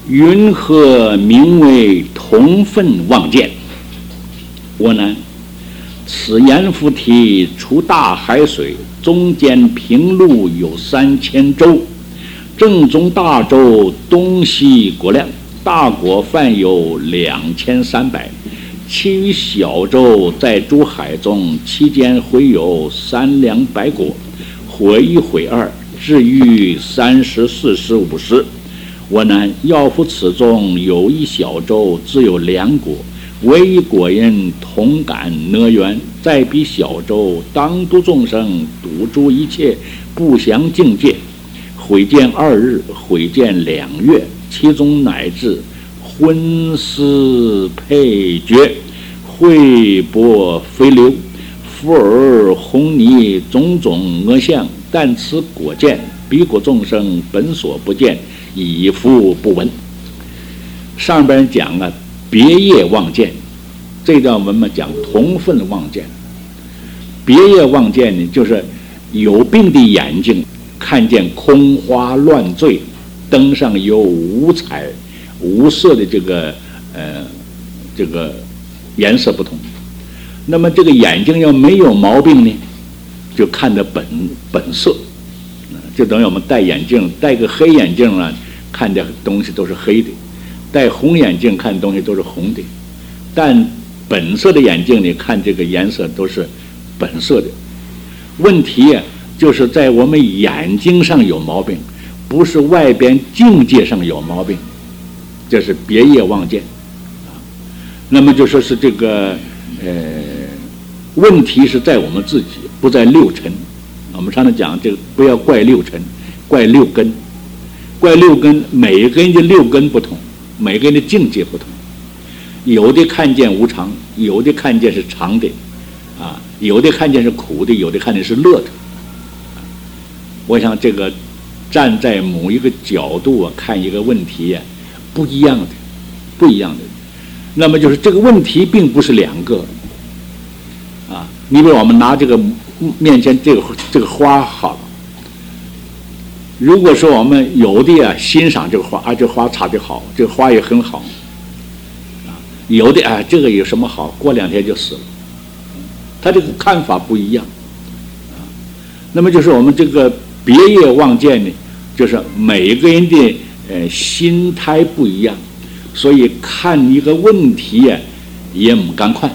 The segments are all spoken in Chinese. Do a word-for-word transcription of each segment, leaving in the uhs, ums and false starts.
云何名为同分望见？我南，此阎浮提出大海水，中间平陆有三千洲，正中大洲东西国量，大国范有两千三百，其余小洲在诸海中，其间会有三两百国，毁一毁二，至于三十、四十、五十。我南，要夫此中有一小洲，只有两国，唯一国人同感讷缘，再比小洲，当度众生，笃诸一切，不详境界。会见二日，会见两月，其中乃至昏思配绝，秽薄非流，复而红泥种种恶相，但此果见，彼国众生本所不见，以复不闻。上边讲了别业望见，这段文嘛讲同分望见。别业望见呢，就是有病的眼睛看见空花乱坠，灯上有五彩无色的这个呃这个颜色不同。那么这个眼睛要没有毛病呢，就看着本本色，就等于我们戴眼镜，戴个黑眼镜呢，看的东西都是黑的；戴红眼镜看东西都是红的。但本色的眼镜呢，看这个颜色都是本色的。问题啊，就是在我们眼睛上有毛病，不是外边境界上有毛病，这是别业望见。那么就说是这个呃，问题是在我们自己，不在六尘。我们常常讲这个，不要怪六尘，怪六根。怪六根，每个人的六根不同，每个人的境界不同。有的看见无常，有的看见是常的，啊，有的看见是苦的，有的看见是乐的。我想这个站在某一个角度啊看一个问题啊，不一样的，不一样的。那么就是这个问题并不是两个，啊，你比如我们拿这个面前这个这个花好了，如果说我们有的啊欣赏这个花，啊，这花插得好，这个花也很好，啊，有的啊这个有什么好，过两天就死了，他这个看法不一样，啊，那么就是我们这个别业望见呢，就是每个人的呃心态不一样。所以看一个问题呀、啊，也不赶快，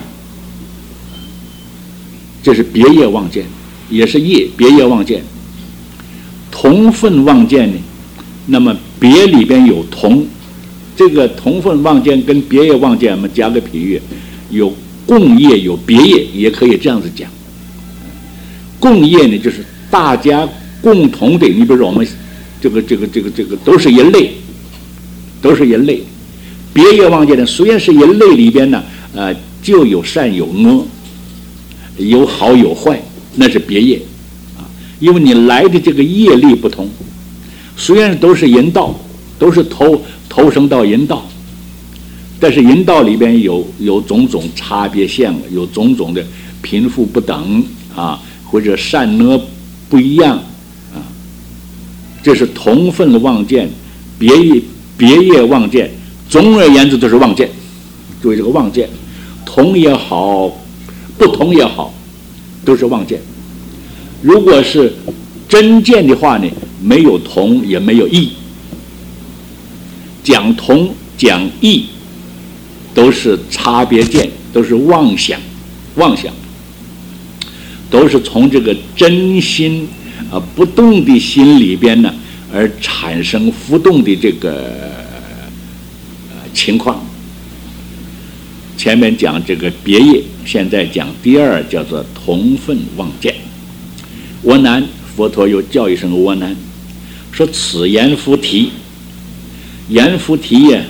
这是别业望见，也是业别业望见。同分望见呢，那么别里边有同，这个同分望见跟别业望见，我们加个比喻，有共业有别业，也可以这样子讲。共业呢，就是大家共同的，你比如说我们这个这个这个这个都是一类，都是一类。别业望见呢，虽然是一类里边呢，呃，就有善有恶，有好有坏，那是别业啊。因为你来的这个业力不同，虽然都是人道，都是投投生到人道，但是人道里边有有种种差别相，有种种的贫富不等啊，或者善恶不一样啊。这是同分的望见，别业别业望见。总而言之都是望见，注意这个望见，同也好，不同也好，都是望见。如果是真见的话呢，没有同也没有异，讲同讲异都是差别见，都是妄想，妄想，都是从这个真心啊不动的心里边呢而产生浮动的这个情况。前面讲这个别业，现在讲第二，叫做同分望见。我难，佛陀又叫一声我难，说此阎浮提，阎浮提呀，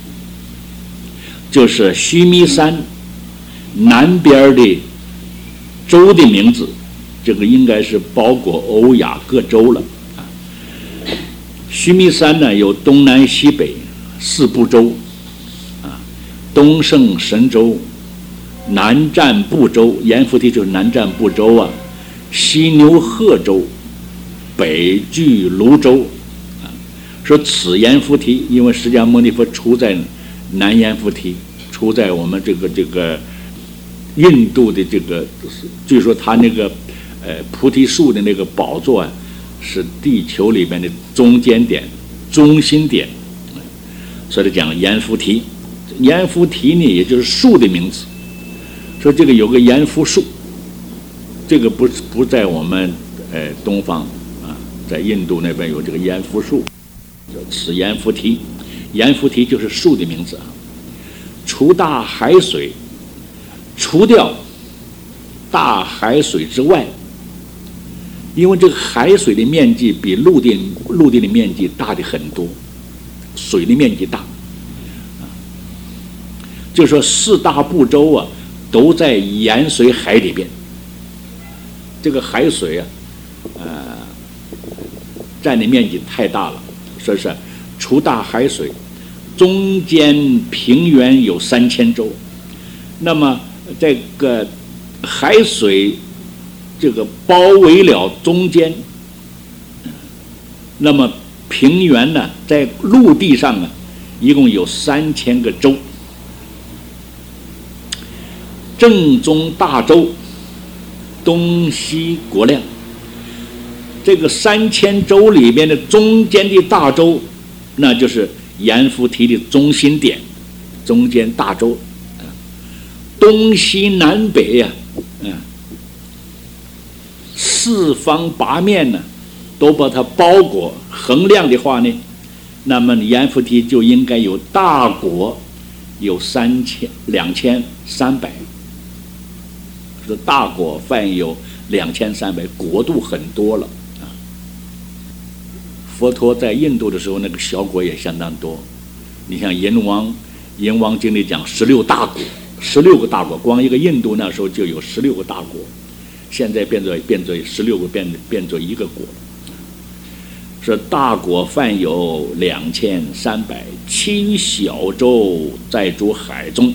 就是须弥山南边的州的名字，这个应该是包括欧亚各州了。须弥山呢有东南西北四部洲，啊，东胜神州，南占部洲，阎浮提就是南占部洲啊，西牛贺州，北距泸州，啊， 说此阎浮提，因为释迦牟尼佛出在南阎浮提，出在我们这个这个印度的这个，据说他那个呃菩提树的那个宝座啊，是地球里面的中间点、中心点，所以讲阎浮提。阎浮提呢，也就是树的名字。说这个有个阎浮树，这个不不在我们呃东方啊，在印度那边有这个阎浮树。此阎浮提，阎浮提就是树的名字啊。除大海水，除掉大海水之外，因为这个海水的面积比陆地陆地的面积大的很多，水的面积大，就说四大部洲啊，都在盐水海里边。这个海水啊，呃，占的面积太大了。说是除大海水，中间平原有三千洲。那么这个海水这个包围了中间，那么平原呢，在陆地上啊，一共有三千个洲。正中大洲，东西国量。这个三千洲里面的中间的大洲，那就是阎浮提的中心点，中间大洲，东西南北呀、啊，嗯，四方八面呢，都把它包裹。衡量的话呢，那么阎浮提就应该有大国，有三千两千三百。说大国范有两千三百，国度很多了。佛陀在印度的时候，那个小国也相当多。你像阎王，阎王经里讲十六大国，十六个大国，光一个印度那时候就有十六个大国，现在变作变作十六个变变作一个国。说大国范有两千三百，其余小洲在诸海中。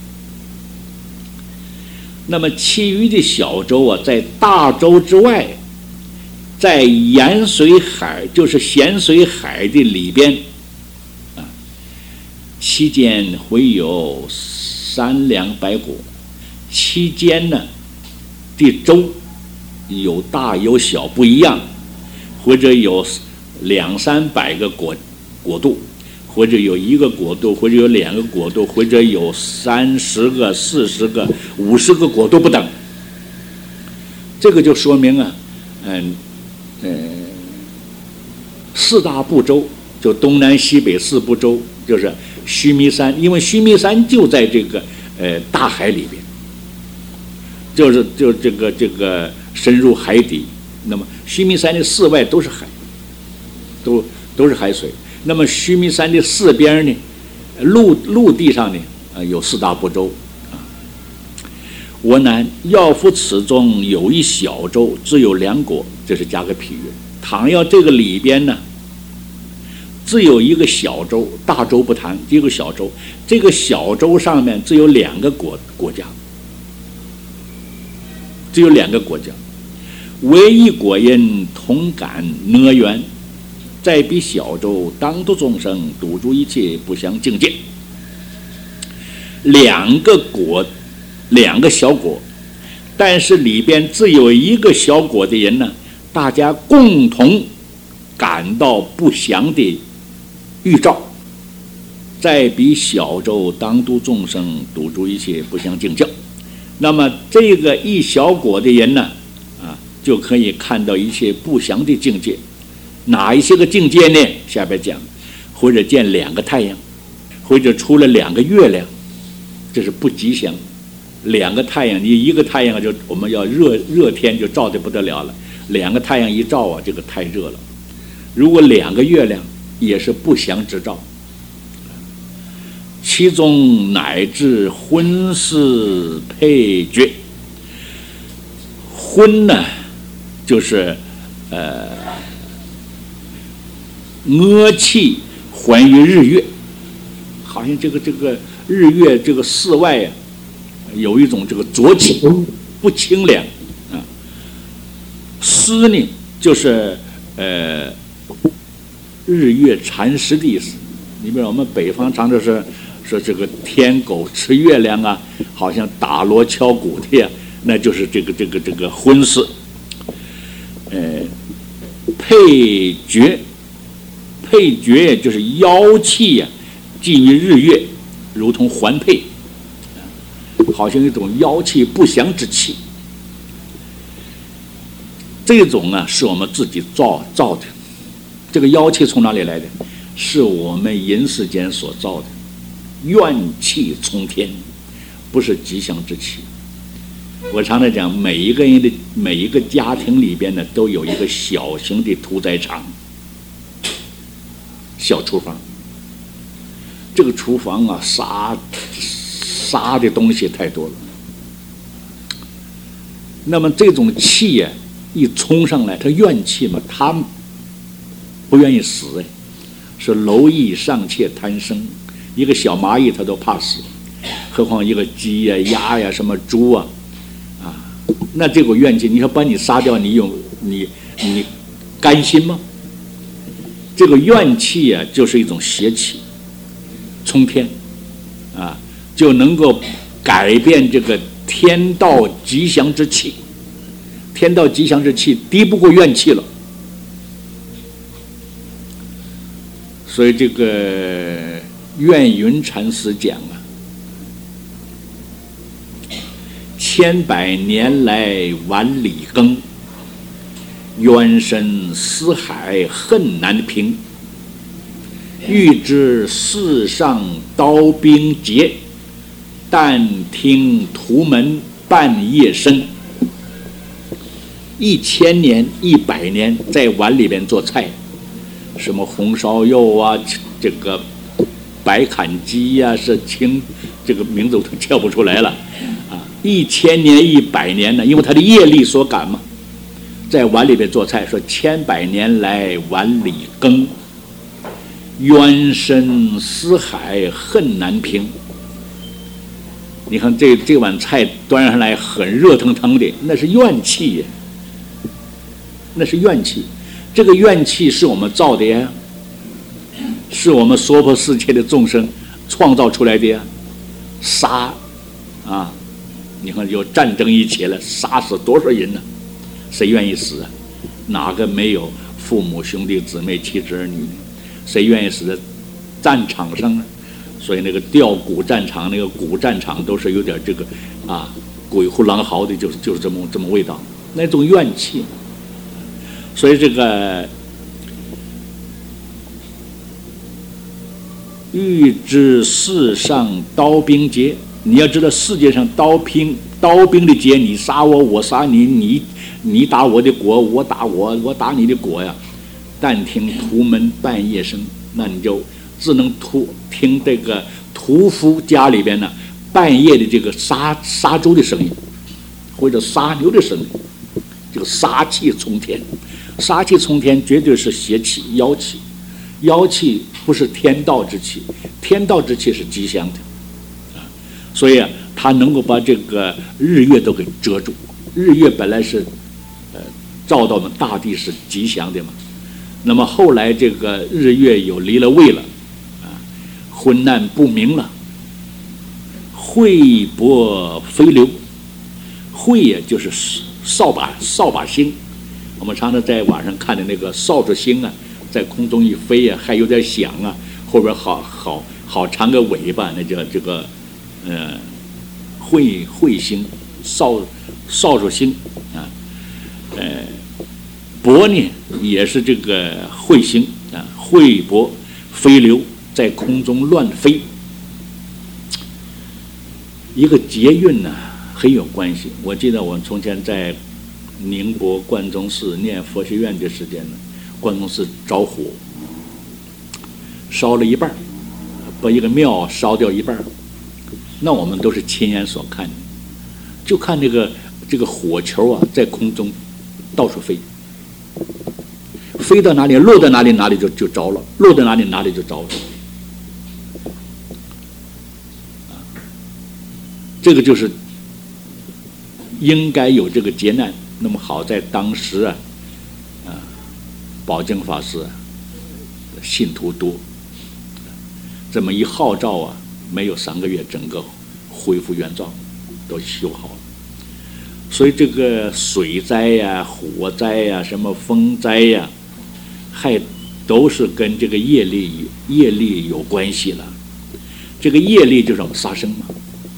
那么其余的小洲啊，在大洲之外。在盐水海，就是咸水海的里边，啊，期间会有三两百国，期间呢的州有大有小不一样，或者有两三百个国国度，或者有一个国度，或者有两个国度，或者有三十个、四十个、五十个国度不等。这个就说明啊，嗯。呃，四大部洲就东南西北四部洲，就是须弥山，因为须弥山就在这个呃大海里边，就是就这个这个深入海底。那么须弥山的四外都是海，都都是海水。那么须弥山的四边呢，陆陆地上呢，呃有四大部洲。我南要夫此中有一小洲，只有两国，这是加个譬喻。倘要这个里边呢，只有一个小洲，大洲不谈，一个小洲，这个小洲上面只有两个国国家，只有两个国家，唯一国因同感哪缘，在彼小洲当度众生，堵住一切不相境界。两个国。两个小国，但是里边只有一个小国的人呢，大家共同感到不祥的预兆，在彼小洲当度众生，堵住一切不相境教。那么这个一小国的人呢，啊，就可以看到一切不祥的境界。哪一些个境界呢？下边讲，或者见两个太阳，或者出了两个月亮，这是不吉祥。两个太阳，你一个太阳就我们要热热天就照得不得了了，两个太阳一照啊，这个太热了。如果两个月亮也是不祥之兆，其中乃至昏视配绝。昏呢，就是呃恶气还于日月，好像这个这个日月这个室外啊。有一种这个浊气，不清凉啊。湿呢，就是呃日月禅师的意思。你比如我们北方常常是说这个天狗吃月亮啊，好像打锣敲鼓的呀，那就是这个这个这个婚事。呃，配角，配角就是妖气呀、啊，寄于日月，如同环佩，好像一种妖气不祥之气。这种啊，是我们自己造造的。这个妖气从哪里来的？是我们人世间所造的，怨气冲天，不是吉祥之气。我常常讲，每一个人的每一个家庭里边呢，都有一个小型的屠宰场、小厨房。这个厨房啊，杀杀的东西太多了。那么这种气呀、啊，一冲上来，它怨气嘛，它不愿意死哎。是蝼蚁尚且贪生，一个小蚂蚁它都怕死，何况一个鸡呀、鸭呀、什么猪啊，啊，那这个怨气，你说把你杀掉，你有你你甘心吗？这个怨气啊，就是一种邪气，冲天，啊，就能够改变这个天道吉祥之气，天道吉祥之气敌不过怨气了。所以这个愿云禅师讲啊，千百年来万里耕，冤深似海恨难平。欲知世上刀兵劫，但听屠门半夜声。一千年、一百年在碗里边做菜。什么红烧肉啊，这个白砍鸡呀、啊，是清这个名字我都叫不出来了啊！一千年、一百年呢，因为他的业力所感嘛，在碗里边做菜，说千百年来碗里耕，冤深似海恨难平。你看这这碗菜端上来很热腾腾的，那是怨气呀，那是怨气。这个怨气是我们造的呀，是我们娑婆世界的众生创造出来的呀。杀啊，你看有战争一起了，杀死多少人呢？谁愿意死啊？哪个没有父母兄弟姊妹妻子儿女呢？谁愿意死在战场上呢？所以那个吊古战场，那个古战场都是有点这个啊鬼哭狼嚎的，就是就是这么这么味道，那种怨气。所以这个欲知世上刀兵劫，你要知道世界上刀兵刀兵的劫，你杀我，我杀你，你你打我的果，我打我，我打你的果呀。但听屠门半夜声，那你就只能屠听这个屠夫家里边呢半夜的这个杀杀猪的声音，或者杀牛的声音，这个杀气冲天。杀气冲天绝对是邪气、妖气，妖气不是天道之气，天道之气是吉祥的，啊，所以啊，它能够把这个日月都给遮住。日月本来是，呃，照到我们大地是吉祥的嘛，那么后来这个日月有离了位了，啊，昏暗不明了，慧波飞流，慧也就是扫把扫把星。我们常常在网上看的那个扫帚星啊，在空中一飞啊，还有点响啊，后边好好好长个尾巴，那叫这个呃彗彗星、扫扫帚星啊，呃波呢也是这个彗星啊，彗波飞流在空中乱飞，一个劫运呢很有关系。我记得我从前在宁波关中寺念佛学院的时间呢，关中寺着火，烧了一半，把一个庙烧掉一半。那我们都是亲眼所看的，就看这个这个火球啊，在空中到处飞，飞到哪里落到哪里哪里就就着了，落到哪里哪里就着了。这个就是应该有这个劫难。那么好在当时啊，啊，宝经法师、啊、 信徒多。这么一号召啊，没有三个月，整个恢复原状，都修好了。所以这个水灾呀、火灾呀、什么风灾呀，还都是跟这个业力业力有关系了。这个业力就是我们杀生嘛。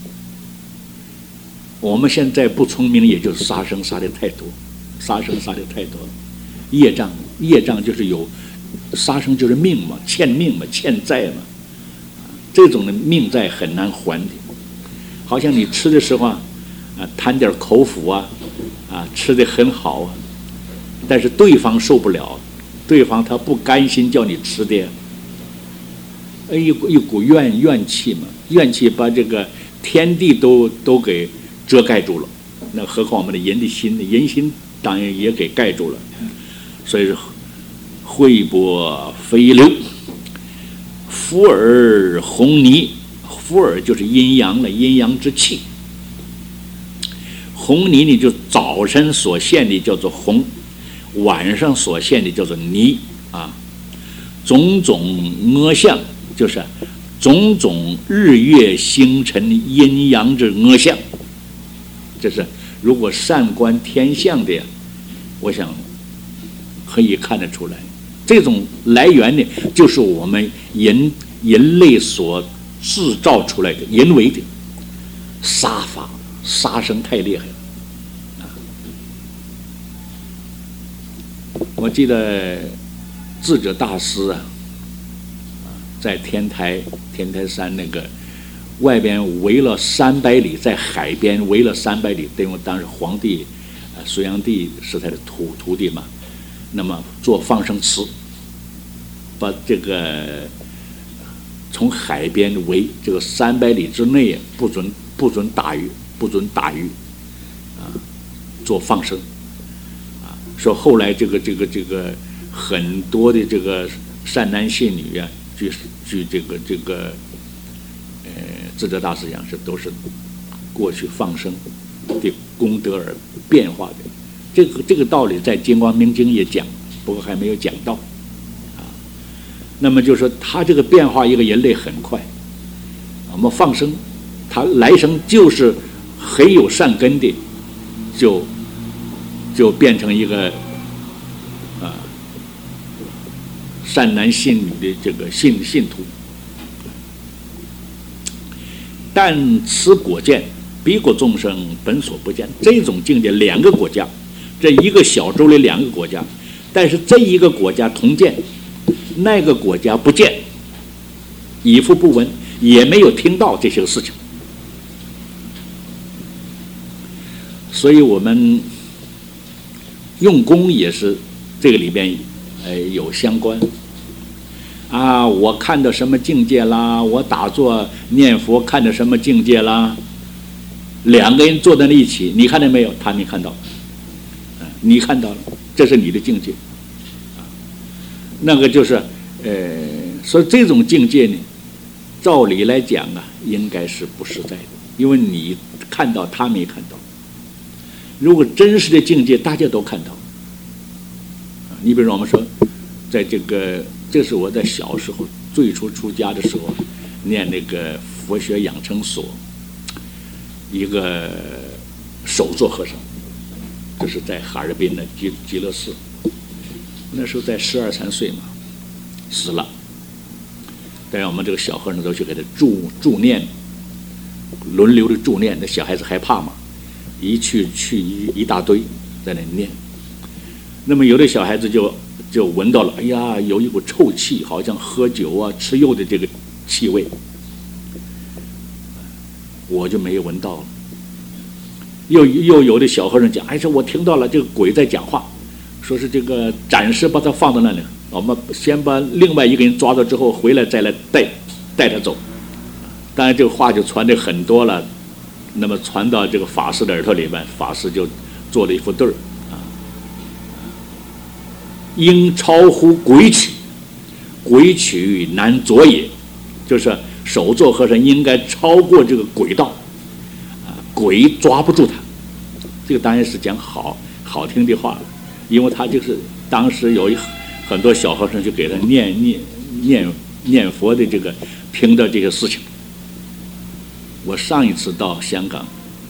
我们现在不聪明，也就是杀生杀的太多，杀生杀的太多了。业障，业障就是有杀生，就是命嘛，欠命嘛，欠债嘛。这种的命债很难还的。好像你吃的时候啊，啊贪点口福啊，啊吃的很好啊，但是对方受不了，对方他不甘心叫你吃的，哎一股一股怨怨气嘛，怨气把这个天地都都给遮盖住了，那何况我们的人的心呢？人心当然也给盖住了。所以说，惠波飞流，伏尔红泥，伏尔就是阴阳了，阴阳之气。红泥呢，就早晨所现的叫做红，晚上所现的叫做泥啊。种种恶相，就是种种日月星辰阴阳之恶相。这是如果善观天象的，我想可以看得出来。这种来源呢，就是我们人人类所制造出来的人为的杀法，杀生太厉害了啊！我记得智者大师啊，在天台天台山那个外边围了三百里，在海边围了三百里，因为当时皇帝呃隋炀帝是他的徒徒弟嘛，那么做放生池。把这个从海边围这个三百里之内不准不准打鱼，不准打鱼，啊，做放生，啊，说后来这个这个这个很多的这个善男信女啊，据据这个这个呃智者大师讲是都是过去放生的功德而变化的，这个这个道理在《金光明经》也讲，不过还没有讲到。那么就是说，他这个变化一个人类很快。我们放生，他来生就是很有善根的，就就变成一个啊、呃、善男信女的这个信信徒。但此果见，彼国众生本所不见。这种境界，两个国家，这一个小洲里两个国家，但是这一个国家同见。那个国家不见，以父不闻，也没有听到这些事情，所以我们用功也是这个里边呃有相关啊。我看到什么境界啦？我打坐念佛看到什么境界啦？两个人坐在一起，你看到没有？他没看到，啊，你看到了，这是你的境界。那个就是，呃，所以这种境界呢，照理来讲啊，应该是不实在的，因为你看到，他没看到。如果真实的境界，大家都看到。你比如说，我们说，在这个，这是我在小时候最初出家的时候，念那个佛学养成所，一个首座和尚，这是在哈尔滨的极极乐寺。那时候在十二三岁嘛，死了。但是我们这个小和尚都去给他助助念，轮流的助念。那小孩子害怕嘛，一去去一一大堆在那念。那么有的小孩子就就闻到了，哎呀，有一股臭气，好像喝酒啊、吃肉的这个气味。我就没有闻到了。又又有的小和尚讲，哎，说我听到了，这个鬼在讲话。说是这个暂时把他放到那里，我们先把另外一个人抓到之后，回来再来带带他走。当然，这个话就传的很多了。那么传到这个法师的耳朵里面，法师就做了一副对儿啊，应超乎鬼曲，鬼曲难着也，就是首座和尚应该超过这个轨道啊，鬼抓不住他。这个当然是讲好好听的话了。因为他就是当时有一很多小和尚就给他念念念念佛的这个听到这些事情。我上一次到香港，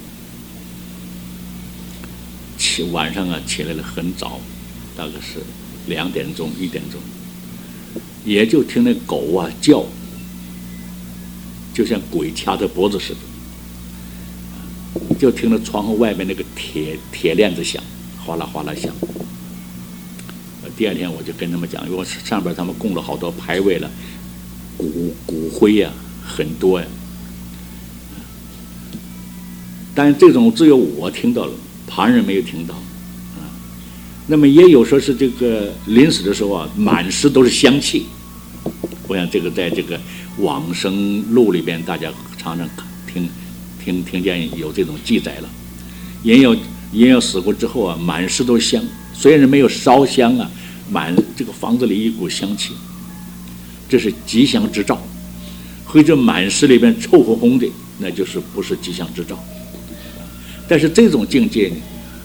起晚上啊起来了很早，大概是两点钟一点钟，也就听那狗啊叫，就像鬼掐着脖子似的，就听着窗户外面那个铁铁链子响，哗啦哗啦响。第二天我就跟他们讲，因为上边他们供了好多牌位了，骨骨灰呀、啊、很多呀、啊，但这种只有我听到了，旁人没有听到啊。那么也有说是这个临死的时候啊，满室都是香气。我想这个在这个往生录里边，大家常常听听听见有这种记载了。人要人要死过之后啊，满室都是香，虽然没有烧香啊。满这个房子里一股香气，这是吉祥之兆。或者满室里边臭烘烘的，那就是不是吉祥之兆。但是这种境界呢，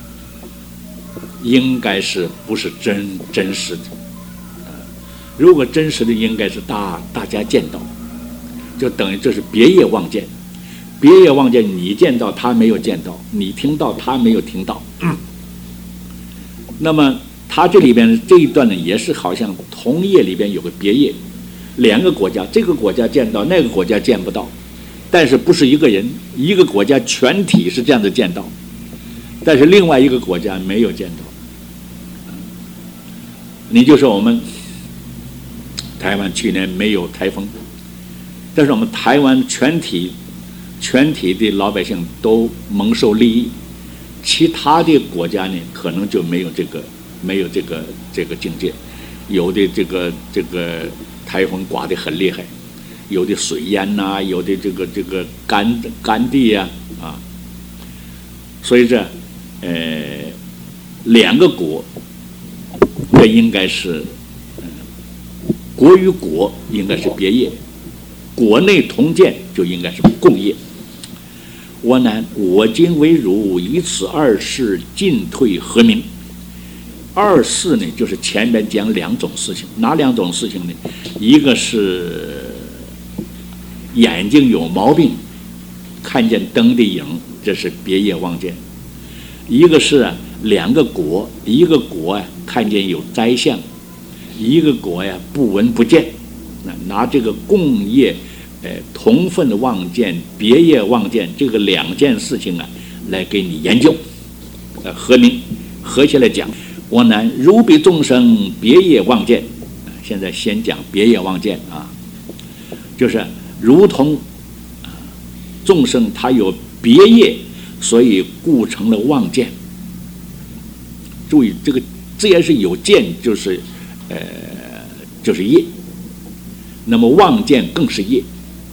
应该是不是真真实的？如果真实的，应该是大大家见到，就等于这是别业望见。别业望见，你见到他没有见到，你听到他没有听到。嗯、那么。他这里边这一段呢，也是好像同业里边有个别业，两个国家，这个国家见到，那个国家见不到，但是不是一个人，一个国家全体是这样子见到，但是另外一个国家没有见到。你就说我们台湾去年没有台风，但是我们台湾全体全体的老百姓都蒙受利益，其他的国家呢，可能就没有这个。没有这个这个境界，有的这个这个台风刮得很厉害，有的水淹呐、啊，有的这个这个干干地呀 啊, 啊，所以这呃两个国，这应该是、呃、国与国应该是别业，国内同见就应该是共业。我南我今为汝，以此二事进退和明。二事呢，就是前面讲两种事情，哪两种事情呢？一个是眼睛有毛病，看见灯的影，这是别业望见；一个是、啊、两个国，一个国啊看见有灾相，一个国呀、啊、不闻不见。那拿这个共业、呃同分望见、别业望见这个两件事情啊，来给你研究，呃合明合起来讲。我南如彼众生别业望见，现在先讲别业望见啊，就是如同众生他有别业，所以故成了望见。注意这个，这也是有见，就是呃就是业，那么望见更是业。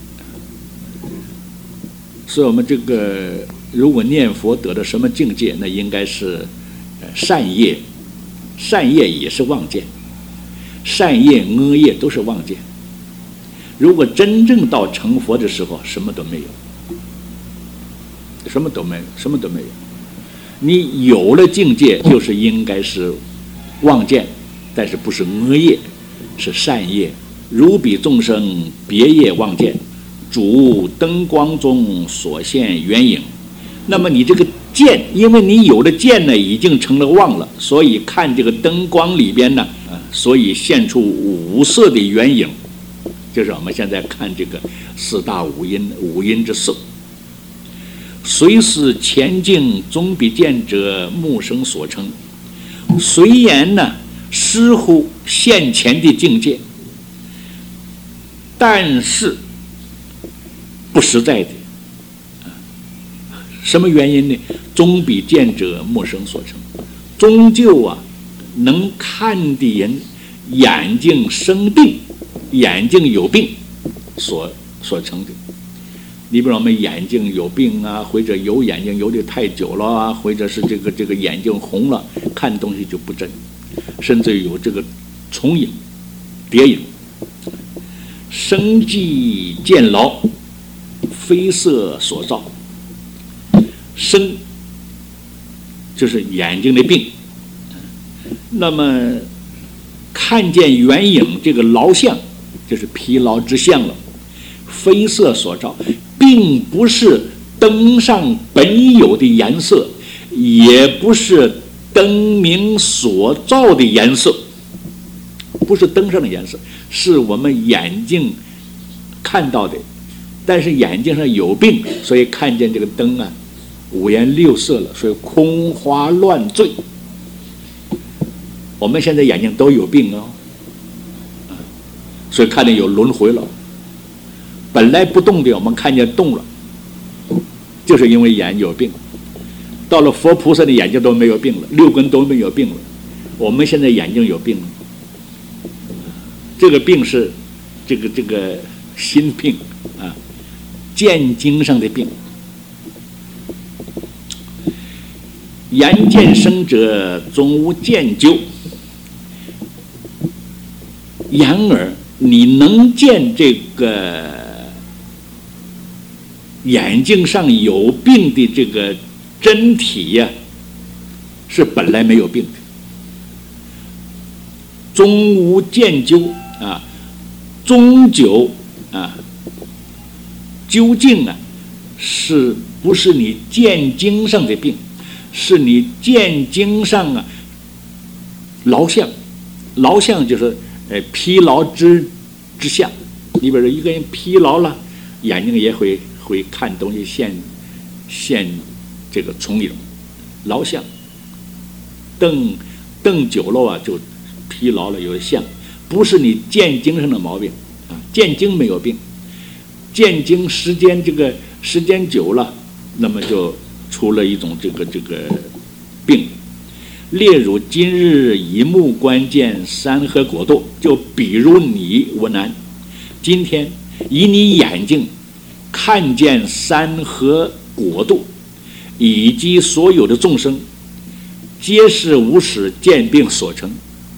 所以我们这个如果念佛得到什么境界，那应该是善业。善业也是望见，善业恶业都是望见。如果真正到成佛的时候，什么都没有，什么都没有，什么都没有。你有了境界，就是应该是望见，但是不是恶业，是善业。如彼众生别业望见，主灯光中所现圆影。那么你这个见，因为你有了见呢，已经成了望了，所以看这个灯光里边呢，啊，所以现出五色的圆影，就是我们现在看这个四大五音五音之色。随是前境，总比见者目生所成。虽言呢，似乎现前的境界，但是不实在的。什么原因呢？终比见者目生所成，终究啊，能看的人眼睛生病，眼睛有病所所成的。你比如我们眼睛有病啊，或者有眼睛游得太久了啊，或者是这个这个眼睛红了，看东西就不真，甚至有这个重影、叠影。生计渐老，非色所造。生就是眼睛的病，那么看见远影这个劳相，就是疲劳之相了。非色所照，并不是灯上本有的颜色，也不是灯明所照的颜色，不是灯上的颜色，是我们眼睛看到的。但是眼睛上有病，所以看见这个灯啊五颜六色了，所以空花乱坠。我们现在眼睛都有病哦，所以看见有轮回了。本来不动的，我们看见动了，就是因为眼有病。到了佛菩萨的眼睛都没有病了，六根都没有病了，我们现在眼睛有病了。这个病是这个这个心病啊，见经上的病。眼见生者，总无见究。然而，你能见这个眼睛上有病的这个真体呀、啊，是本来没有病的。终无见究啊，终究啊，究竟啊，是不是你见经上的病？是你见经上啊，劳相，劳相就是呃疲劳之之相。你比如说一个人疲劳了，眼睛也会会看东西现现这个重影，劳相。瞪瞪久了啊，就疲劳了，有相，不是你见经上的毛病啊，见经没有病，见经时间这个时间久了，那么就出了一种这个这个病。例如今日以目观见山河国度，就比如你文安，今天以你眼睛看见山河国度以及所有的众生，皆是无始见病所成，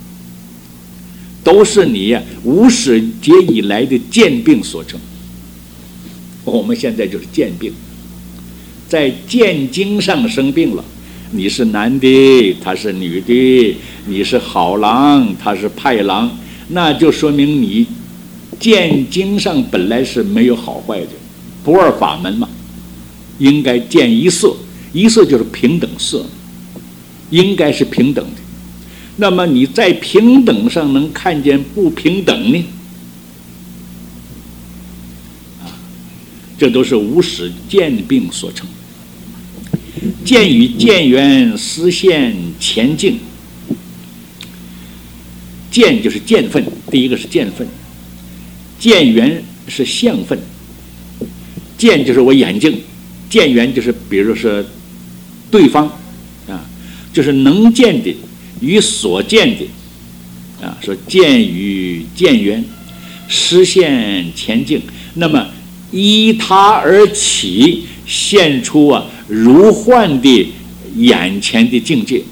都是你呀、啊、无始劫以来的见病所成。我们现在就是见病，在见经上生病了。你是男的，他是女的，你是好郎，他是派郎，那就说明你见经上本来是没有好坏的，不二法门嘛，应该见一色，一色就是平等色，应该是平等的。那么你在平等上能看见不平等呢？啊，这都是无始见病所成。见与见缘实现前进。见就是见分，第一个是见分，见缘是相分。见就是我眼睛，见缘就是比如说对方啊，就是能见的与所见的啊，说见与见缘实现前进，那么依他而起，现出啊如幻的眼前的境界。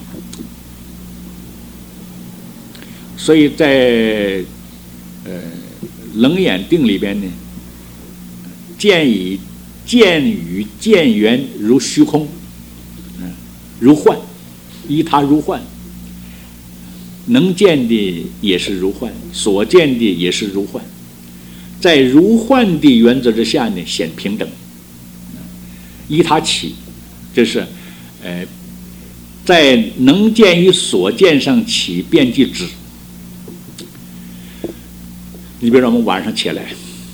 所以在呃楞严定里边呢，见以见与见缘如虚空，嗯，如幻，依他如幻，能见的也是如幻，所见的也是如幻，在如幻的原则之下呢，显平等。依他起，这是呃在能见与所见上起遍计止。你比如说我们晚上起来，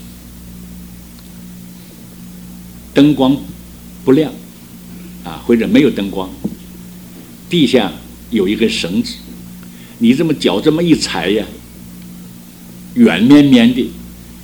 灯光不亮啊，或者没有灯光，地下有一根绳子，你这么脚这么一踩呀，软绵绵的，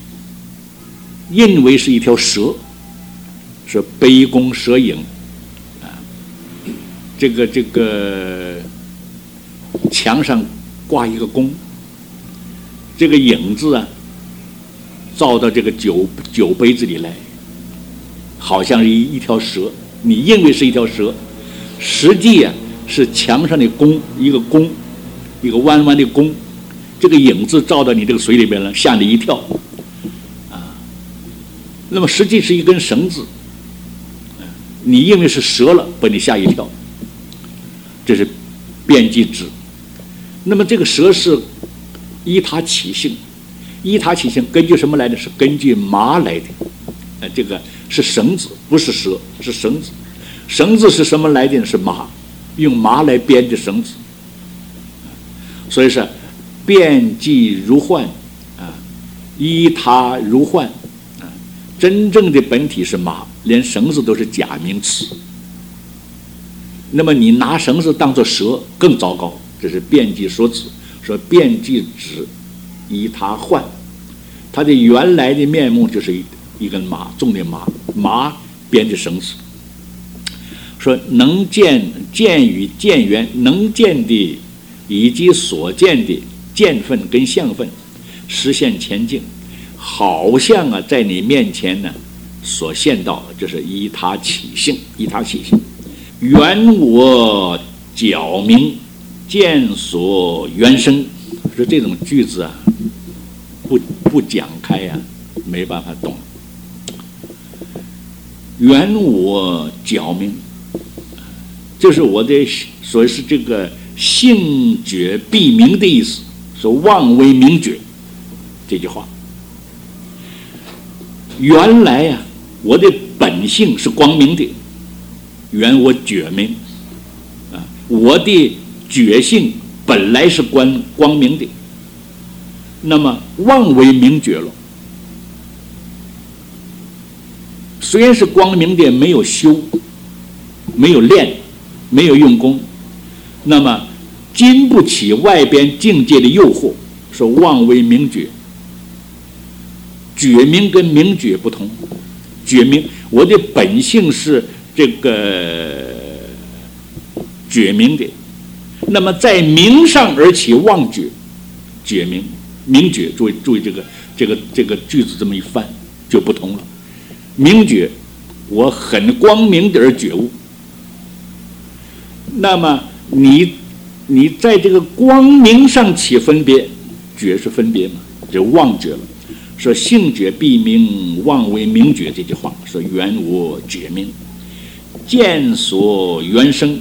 因为是一条蛇，是杯弓蛇影啊，这个这个墙上挂一个弓，这个影子啊照到这个酒酒杯子里来，好像是一一条蛇，你认为是一条蛇，实际啊是墙上的弓，一个弓，一个弯弯的弓，这个影子照到你这个水里边了，吓你一跳啊。那么实际是一根绳子，你认为是蛇了，把你吓一跳，这是遍计止。那么这个蛇是依他起性，依他起性根据什么来的？是根据麻来的。呃，这个是绳子，不是蛇，是绳子。绳子是什么来的？是麻，用麻来编的绳子。所以说，变即如幻啊，依他如幻啊。真正的本体是麻，连绳子都是假名词。那么你拿绳子当作蛇，更糟糕。这是变即所指，说变即指依他幻，它的原来的面目就是一一根麻，种的麻，麻编的绳子。说能见见与见缘，能见的以及所见的见分跟相分实现前境，好像啊在你面前呢所现到，就是依他起性，依他起性。原我皎明，见所缘生。说这种句子啊，不不讲开呀、啊，没办法懂。原我皎明，就是我的所谓是这个性觉必明的意思，说妄为明觉这句话。原来呀、啊，我的本性是光明的，原我觉明啊，我的觉性本来是光光明的，那么妄为明觉了。虽然是光明的，没有修，没有练，没有用功，那么经不起外边境界的诱惑，说妄为明觉。觉明跟明觉不同，觉明我的本性是这个觉明的，那么在明上而起妄觉，觉明明觉，注意注意这个这个这个句子这么一翻就不同了。明觉，我很光明的而觉悟。那么你你在这个光明上起分别，觉是分别嘛，就妄觉了。说性觉必明，妄为明觉这句话，说原我觉明，见所缘生。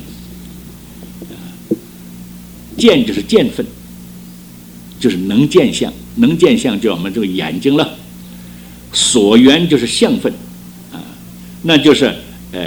见就是见分，就是能见相，能见相就我们这个眼睛了。所缘就是相分，啊，那就是呃，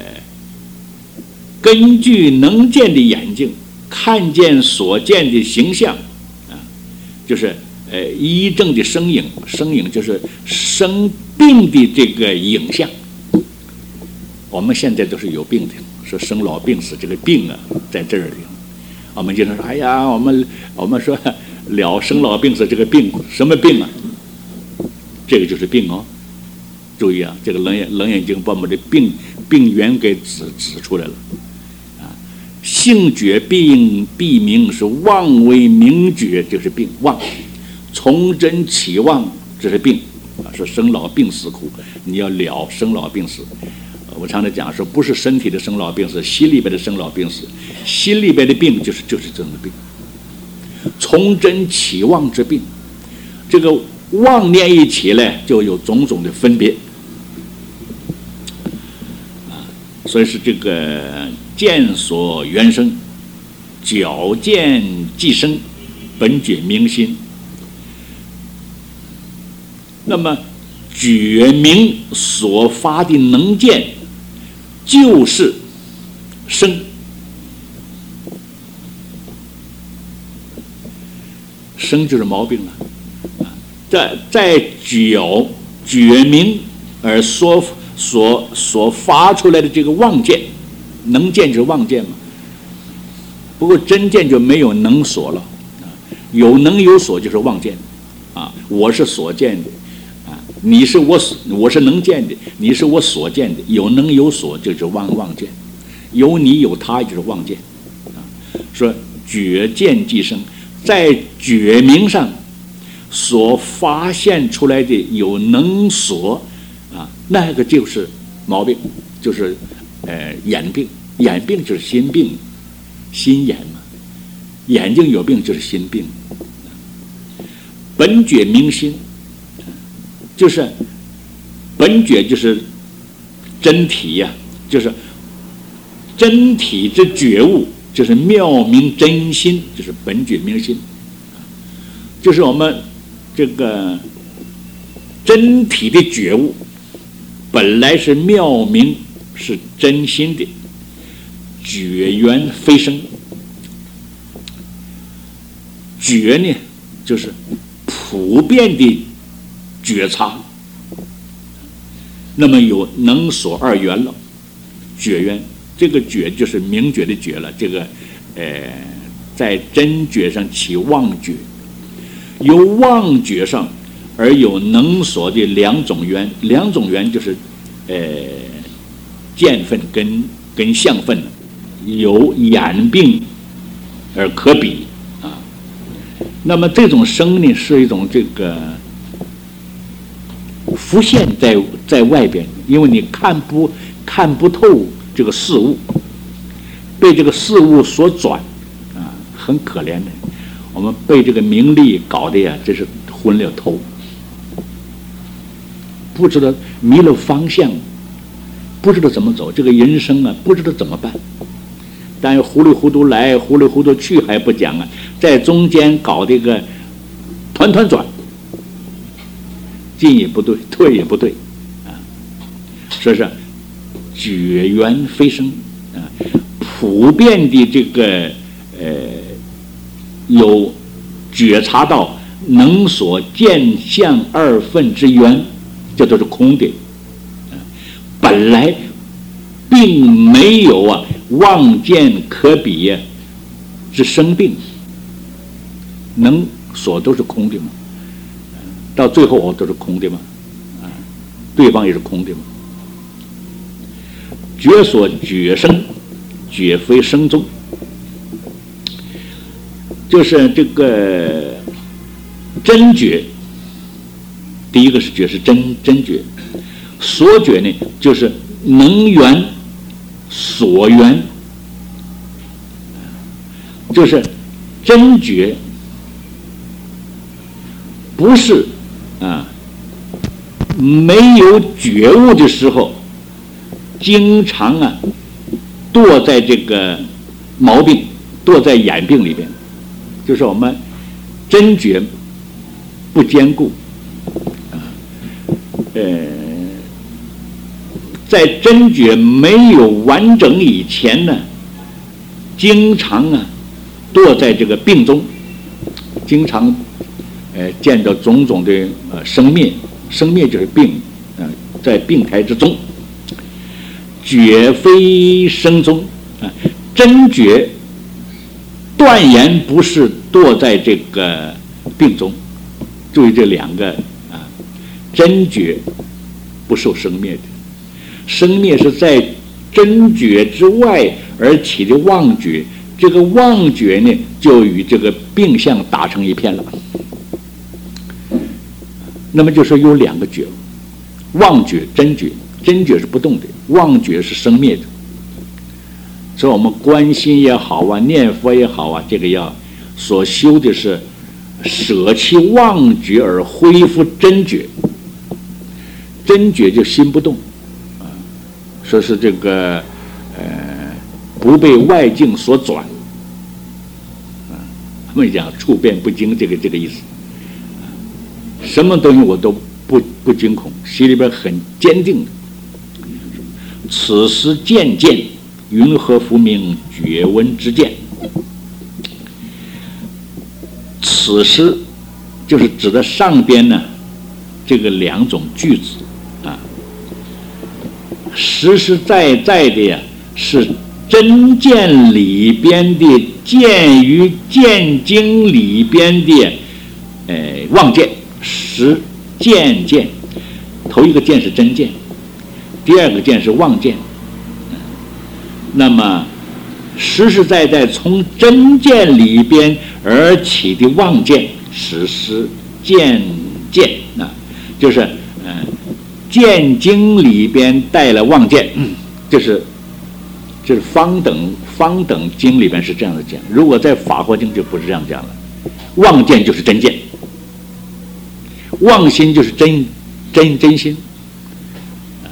根据能见的眼睛看见所见的形象，啊，就是呃依正的生影，生影就是生病的这个影像。我们现在都是有病的，说生老病死这个病啊，在这里。我们经常说，哎呀，我们我们说了生老病死这个病，什么病啊？这个就是病哦。注意啊，这个楞严楞严经把我们的病病源给指指出来了。啊，性觉病必明，是妄为明觉，就是病妄；从真起妄，这是病。啊，说生老病死苦，你要了生老病死。我常常讲说，不是身体的生老病死，心里边的生老病死，心里边的病就是就是这种病，从真起妄之病。这个妄念一起来，就有种种的分别啊，所以是这个见所缘生，皎见即生，本觉明心。那么觉明所发的能见，就是生。生就是毛病了。在在觉觉明而所所所发出来的这个妄见，能见就是妄见嘛。不过真见就没有能所了，有能有所就是妄见啊。我是所见的。你是我我是能见的，你是我所见的，有能有所就是妄妄见，有你有他就是妄见。啊，说觉见即生，在觉明上所发现出来的有能所啊，那个就是毛病，就是呃眼病，眼病就是心病，心眼嘛，眼睛有病就是心病。本觉明心。就是本觉就是真体呀、啊，就是真体之觉悟，就是妙明真心，就是本觉明心。 就是我们这个真体的觉悟，本来是妙明，是真心的，觉缘非生。觉呢，就是普遍的觉察。那么有能所二缘了，觉缘，这个觉就是明觉的觉了。这个，呃，在真觉上起妄觉，由妄觉上而有能所的两种缘，两种缘就是，呃，见分跟跟相分，有眼并而可比啊。那么这种生呢，是一种这个浮现在在外边，因为你看不看不透这个事物，被这个事物所转啊，很可怜的。我们被这个名利搞得呀，真是昏了头，不知道迷了方向，不知道怎么走，这个人生啊，不知道怎么办。但糊里糊涂来，糊里糊涂去还不讲啊，在中间搞这个团团转，进也不对，退也不对，啊，说是觉缘非生啊，普遍的这个呃有觉察到能所见相二分之缘，这都是空的，啊，本来并没有啊望见可比呀之生病，能所都是空的嘛。到最后哦，都是空的嘛，啊，对方也是空的嘛。觉所觉生，觉非生中，就是这个真觉。第一个是觉是真真觉，所觉呢就是能缘所缘，就是真觉不是啊，没有觉悟的时候，经常啊堕在这个毛病，堕在眼病里边，就是我们真觉不坚固啊，呃，在真觉没有完整以前呢，经常啊堕在这个病中，经常呃见到种种的呃生灭，生灭就是病，呃，在病态之中，觉非生中啊，真觉断言不是堕在这个病中。注意这两个啊，真觉不受生灭的，生灭是在真觉之外而起的妄觉，这个妄觉呢就与这个病相打成一片了。那么就说有两个觉，妄觉真觉，真觉是不动的，妄觉是生灭的。所以我们观心也好啊，念佛也好啊，这个要所修的是舍弃妄觉而恢复真觉。真觉就心不动啊，说是这个呃不被外境所转啊，他们讲处变不惊，这个这个意思。什么东西我都不不惊恐，心里边很坚定的。此时渐渐云何复名觉闻之见？此时就是指的上边呢这个两种句子啊，实实在在的呀是真见里边的见于见经里边的呃妄见。实见见，头一个见是真见，第二个见是妄见。那么实实在在从真见里边而起的妄见，实实见见啊，就是嗯、呃，见经里边带了妄见，嗯、就是就是方等方等经里边是这样的讲，如果在法华经就不是这样讲了，妄见就是真见。妄心就是真真真心，啊，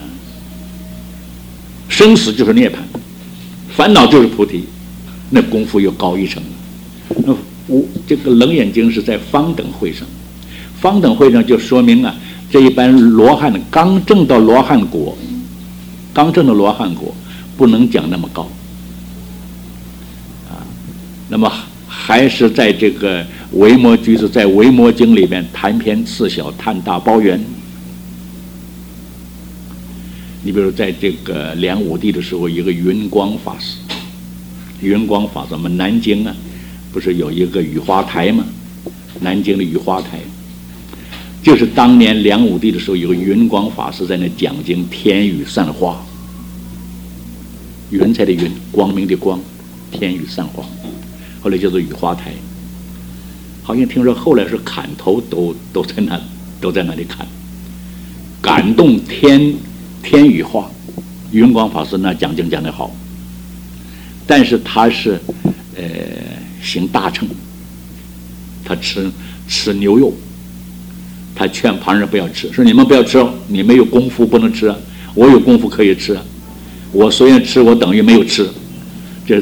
生死就是涅槃，烦恼就是菩提，那功夫又高一层了。那我这个《楞严经》是在方等会上，方等会上就说明啊，这一般罗汉刚证到罗汉果，刚证到罗汉果，不能讲那么高啊。那么还是在这个维摩居士在《维摩经》里面谈篇次小，谈大包圆。你比如在这个梁武帝的时候，一个云光法师，云光法师，我们南京啊，不是有一个雨花台吗？南京的雨花台，就是当年梁武帝的时候，有个云光法师在那讲经，天雨散花，云彩的云，光明的光，天雨散花，后来叫做雨花台。好像听说后来是砍头都都在那都在那里砍，感动天。天雨化，云光法师那讲经讲得好，但是他是呃行大乘，他吃吃牛肉，他劝旁人不要吃，说你们不要吃哦，你没有功夫不能吃啊，我有功夫可以吃啊，我虽然吃，我等于没有吃，这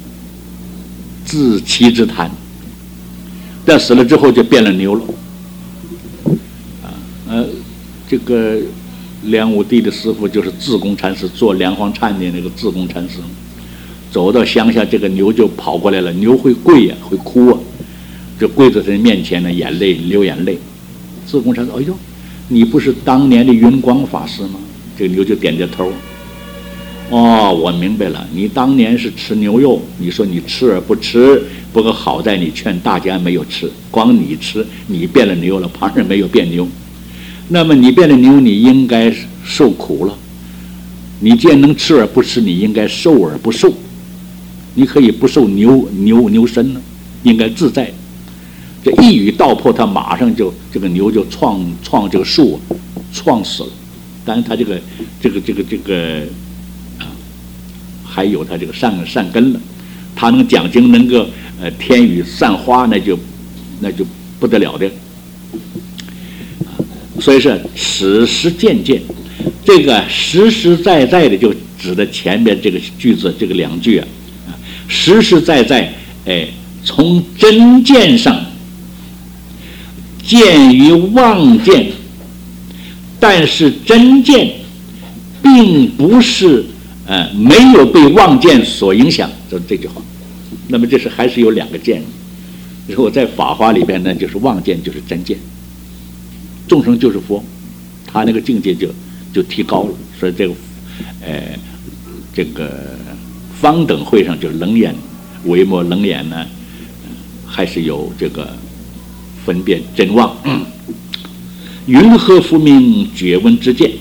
自欺之谈。但死了之后就变了牛了，啊呃这个。梁武帝的师傅就是智公禅师，做梁皇忏的那个智公禅师，走到乡下，这个牛就跑过来了，牛会跪呀、啊，会哭啊，就跪在他面前呢，眼泪流眼泪。智公禅师，哎呦，你不是当年的云光法师吗？这个牛就点着头。哦，我明白了，你当年是吃牛肉，你说你吃而不吃，不过好在你劝大家没有吃，光你吃，你变了牛了，旁人没有变牛。那么你变了牛，你应该受苦了。你既然能吃而不吃，你应该受而不受。你可以不受牛牛牛身呢，应该自在。这一语道破，他马上就这个牛就撞撞这个树，撞死了。当然他这个这个这个这个啊，还有他这个善善根了。他能讲经，能够呃天雨散花，那就那就不得了的。所以说实实践践，这个实实在在的就指的前面这个句子这个两句啊，实实在在，哎，从真见上见于妄见，但是真见并不是呃没有被妄见所影响，就是这句话。那么这是还是有两个见，如果在法华里边呢，就是妄见就是真见。众生就是佛，他那个境界就就提高了。所以这个，呃，这个方等会上就是楞严、维摩楞严呢，还是有这个分辨真妄。嗯、云何复名觉闻之见？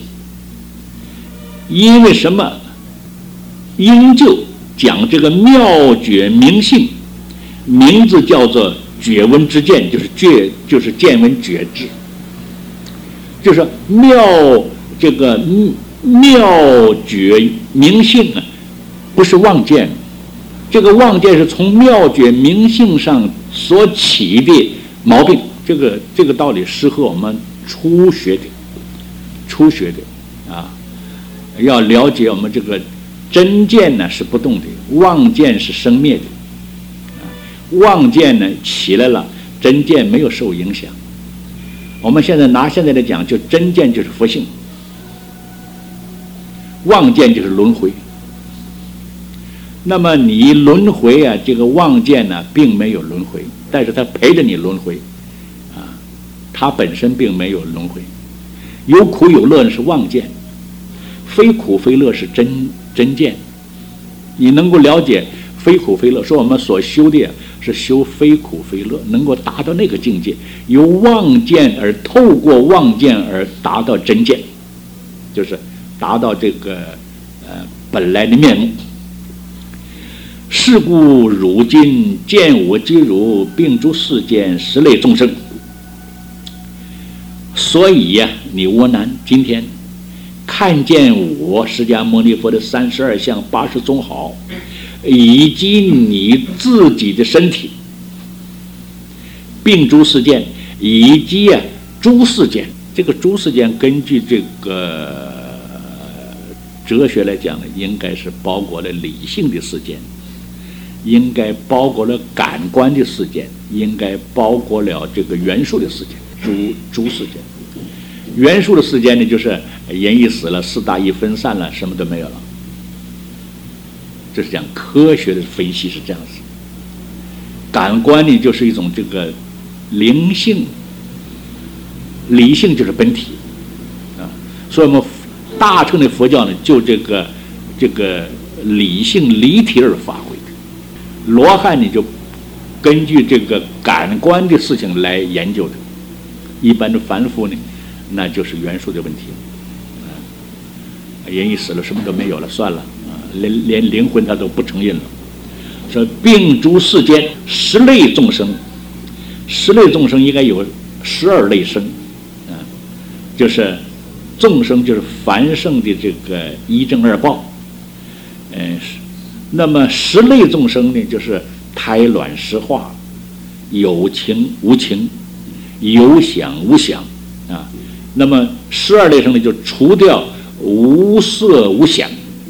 因为什么？因就讲这个妙觉明性，名字叫做觉闻之见，就是觉，就是见闻觉知。就是妙这个妙觉明性啊，不是妄见，这个妄见是从妙觉明性上所起的毛病。这个这个道理适合我们初学的，初学的啊，要了解我们这个真见呢是不动的，妄见是生灭的，啊，妄见呢起来了，真见没有受影响。我们现在拿现在来讲，就真见就是佛性，妄见就是轮回。那么你轮回啊，这个妄见呢，并没有轮回，但是它陪着你轮回，啊，它本身并没有轮回。有苦有乐是妄见，非苦非乐是真真见。你能够了解非苦非乐，说我们所修的是修非苦非乐，能够达到那个境界，由妄见而透过妄见而达到真见，就是达到这个呃本来的面目。是故汝今见我即汝，并诸世间十类众生。所以呀、啊，你窝难，今天看见我释迦牟尼佛的三十二相、八十宗好，以及你自己的身体，并诸世间，以及啊诸世间。这个诸世间，根据这个哲学来讲呢，应该是包括了理性的世间， 应该包括了感官的事件，应该包括了这个元素的事件，主主事件。元素的事件呢，就是人一死了，四大一分散了，什么都没有了。这是讲科学的分析是这样子。感官呢，就是一种这个灵性，理性就是本体啊。所以我们大乘的佛教呢，就这个这个理性离体而发挥的。罗汉呢，就根据这个感官的事情来研究的。一般的凡夫呢，那就是元素的问题。啊，人一死了，什么都没有了，算了啊，连连灵魂他都不承认了。说并诸世间十类众生，十类众生应该有十二类生，啊，就是众生就是凡圣的这个一正二报，嗯，那么十类众生呢，就是胎卵石化，有情无情，有想无想，啊，那么十二类生呢，就除掉无色无想，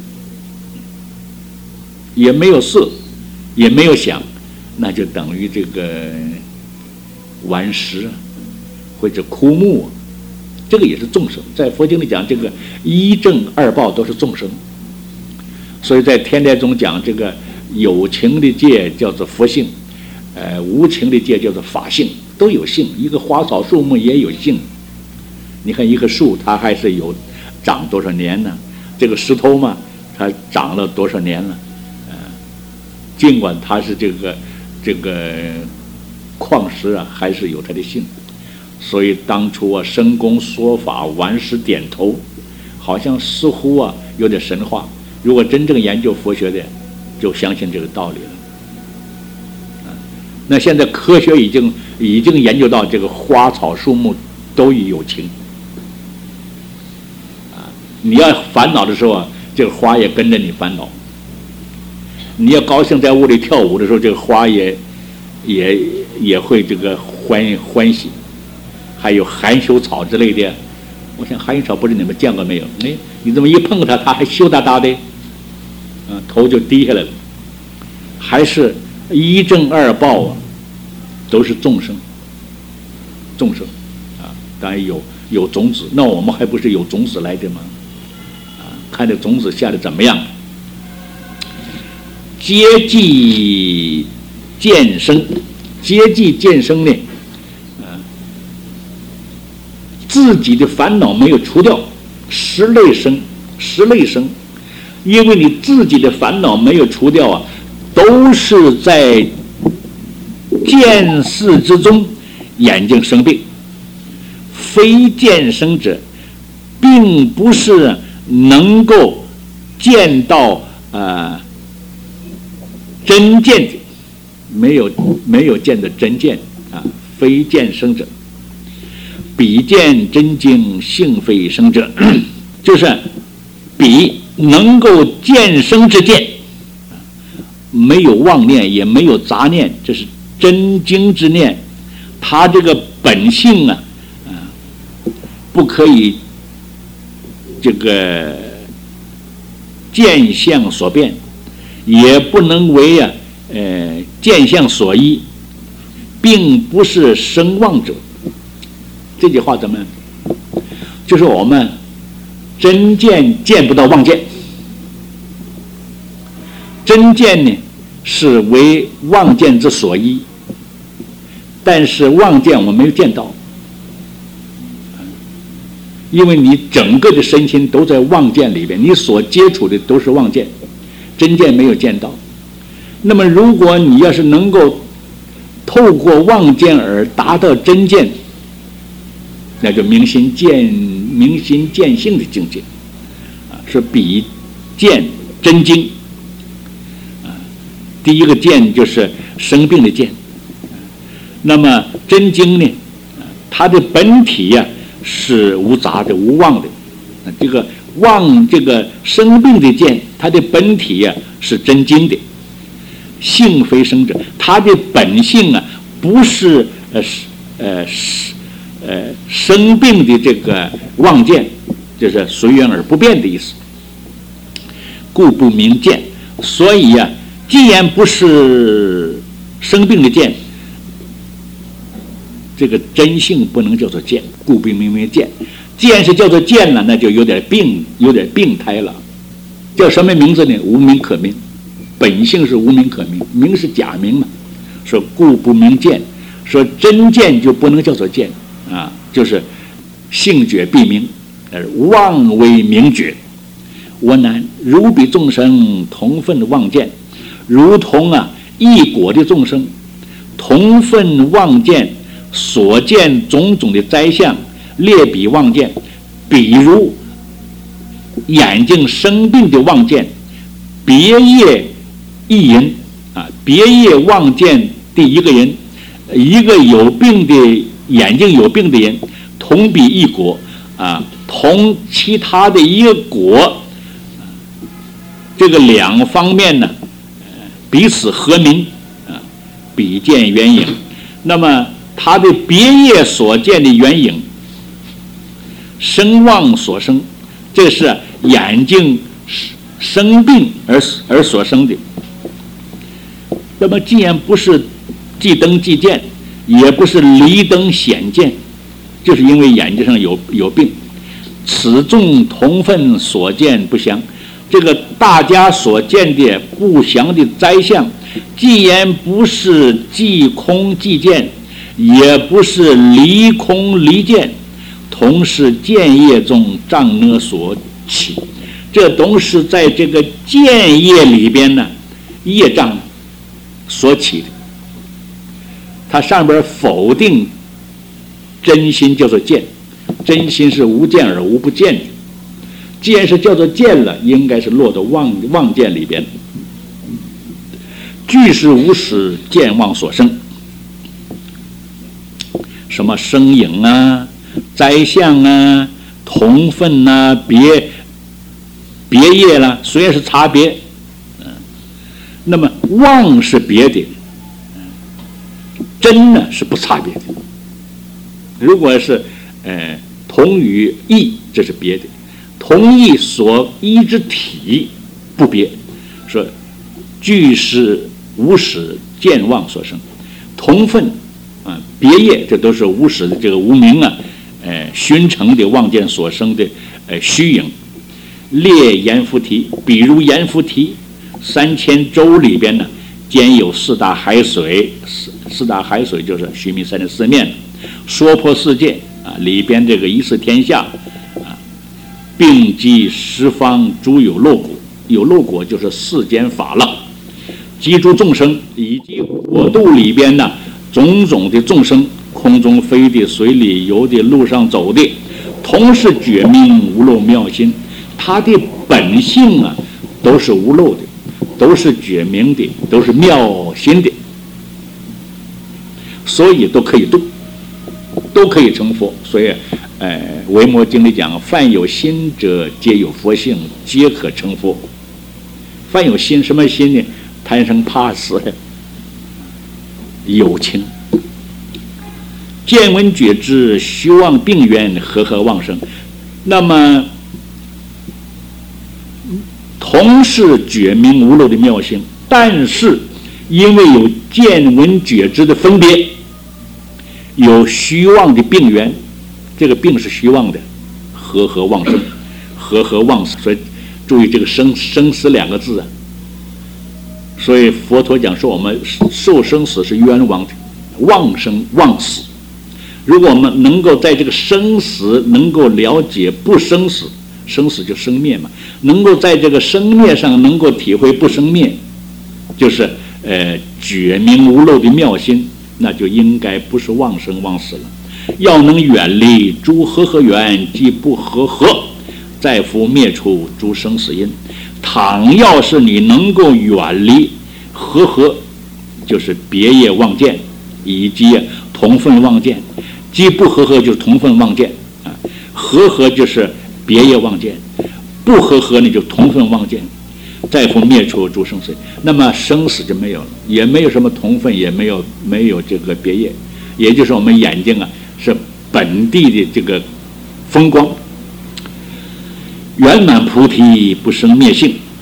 也没有色。也没有想，那就等于这个顽石或者枯木，这个也是众生。在佛经里讲，这个一正二报都是众生。所以在天台中讲，这个有情的界叫做佛性，呃，无情的界叫做法性，都有性。一个花草树木也有性。你看一棵树，它还是有长多少年呢？这个石头嘛，它长了多少年了？尽管它是这个这个矿石啊，还是有它的性。所以当初啊，深公说法，顽石点头，好像似乎啊有点神话。如果真正研究佛学的，就相信这个道理了。啊，那现在科学已经已经研究到这个花草树木都有情。啊，你要烦恼的时候啊，这个花也跟着你烦恼。你要高兴在屋里跳舞的时候，这个花也也也会这个欢欢喜。还有含羞草之类的，我想含羞草不知你们见过没有？哎，你这么一碰它，它还羞答答的，啊，头就低下来了。还是一正二报啊，都是众生，众生啊，当然有有种子，那我们还不是有种子来的吗？啊，看这种子下的怎么样？接济渐生，接济渐生呢，啊，自己的烦恼没有除掉，十类生，十类生，因为你自己的烦恼没有除掉啊，都是在见识之中，眼睛生病，非见生者，并不是能够见到呃。真见的，没有没有见的真见啊，非见生者，彼见真经性非生者，就是彼能够见生之见，没有妄念也没有杂念，这是真经之念，他这个本性啊，啊，不可以这个见相所变。也不能为啊，呃，见相所依，并不是生妄者。这句话怎么？就是我们真见见不到妄见，真见呢是为妄见之所依，但是妄见我没有见到，因为你整个的身心都在妄见里边，你所接触的都是妄见。真见没有见到，那么如果你要是能够透过妄见而达到真见，那就明心见明心见性的境界，啊，是比见真经，啊，第一个见就是生病的见，那么真经呢，它的本体呀、啊、是无杂的无妄的，啊，这个。望这个生病的见，它的本体呀、啊、是真经的，性非生者，它的本性啊不是呃呃呃生病的这个妄见，就是随缘而不变的意思，故不明见。所以呀、啊， 既然不是生病的见，这个真性不能叫做见，故不名为见。既然是叫做见了，那就有点病，有点病态了。叫什么名字呢？无名可名，本性是无名可名，名是假名嘛。说故不名见，说真见就不能叫做见啊，就是性觉必明，而妄为名觉。我难如彼众生同分妄见，如同啊异果的众生同分妄见所见种种的灾相，列比妄见，比如眼睛生病的妄见，别业一人啊，别业妄见的一个人，一个有病的眼睛有病的人，同比一果啊，同其他的一个果，这个两方面呢，彼此合名啊，比见缘影。那么他的别业所见的缘影，生妄所生，这是眼睛生病而而所生的。那么既然不是即灯即见，也不是离灯显见，就是因为眼睛上有有病，此众同分所见不详。这个大家所见的不详的灾相，既然不是即空即见，也不是离空离见，同是见业中障呢所起，这都是在这个见业里边呢业障所起的。它上边否定真心叫做见，真心是无见而无不见的。既然是叫做见了，应该是落到妄妄见里边。俱是无始见妄所生，什么生影啊、灾相啊、同分啊、别别业啦，虽然是差别，嗯，那么妄是别的，真呢是不差别的。如果是呃同与异，这是别的。同异所依之体不别，说俱是无始见妄所生，同分啊别业，这都是无始的这个无明啊，呃熏成的妄见所生的呃虚影。列阎浮提，比如阎浮提三千洲里边呢，兼有四大海水，四四大海水就是须弥山的四面，娑婆世界啊里边这个一色天下。并集十方诸有漏果，有漏果就是世间法了，及诸众生以及国度里边呢种种的众生，空中飞的、水里游的、路上走的，同是觉明无漏妙心，它的本性啊都是无漏的，都是觉明的，都是妙心的，所以都可以度，都可以成佛。所以呃，维摩经里讲，凡有心者，皆有佛性，皆可成佛。凡有心，什么心呢？贪生怕死，有情。见闻觉知，虚妄病源，和合妄生。那么，同是觉明无漏的妙性，但是因为有见闻觉知的分别，有虚妄的病源。这个病是虚妄的，和合妄生，和合妄死。所以注意这个生生死两个字啊。所以佛陀讲说，我们受生死是冤枉的，妄生妄死。如果我们能够在这个生死能够了解不生死，生死就生灭嘛，能够在这个生灭上能够体会不生灭，就是呃觉明无漏的妙心，那就应该不是妄生妄死了。要能远离诸和合缘即不和合，再复灭除诸生死因。倘要是你能够远离和合，就是别业妄见以及同分妄见，即不和合就是同分妄见啊，和合就是别业妄见，不和合呢就同分妄见，再复灭除诸生死。那么生死就没有了，也没有什么同分，也没有没有这个别业，也就是我们眼睛啊是本地的这个风光，圆满菩提不生灭性啊，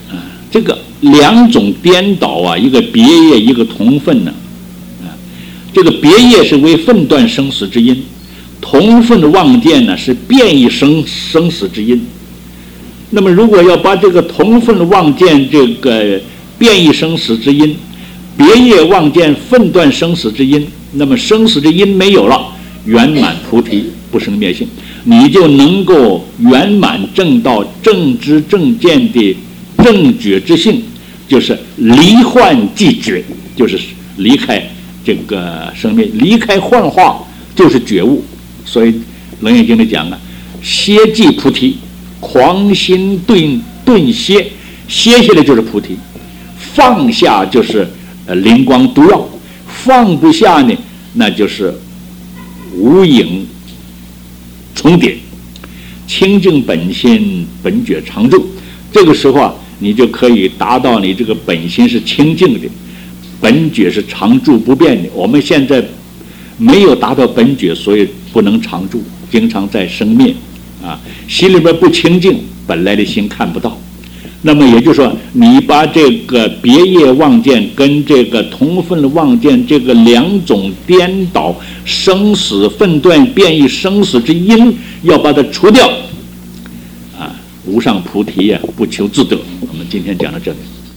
这个两种颠倒啊，一个别业，一个同分呢、啊。这个别业是为分断生死之因，同分妄见呢是变异生生死之因。那么如果要把这个同分妄见这个变异生死之因，别业妄见分断生死之因，那么生死之因没有了，圆满菩提不生灭性，你就能够圆满证到正知正见的正觉之性，就是离幻即觉，就是离开这个生灭，离开幻化就是觉悟。所以《楞严经》里讲啊，歇即菩提，狂心顿顿歇，歇下来就是菩提，放下就是呃灵光独耀，放不下呢，那就是无影重叠，清净本心本觉常住。这个时候啊，你就可以达到你这个本心是清净的，本觉是常住不变的。我们现在没有达到本觉，所以不能常住，经常在生灭啊，心里边不清净，本来的心看不到。那么也就是说，你把这个别业妄见跟这个同分妄见这个两种颠倒生死分段变异生死之因，要把它除掉啊，无上菩提呀、啊，不求自得。我们今天讲到这里。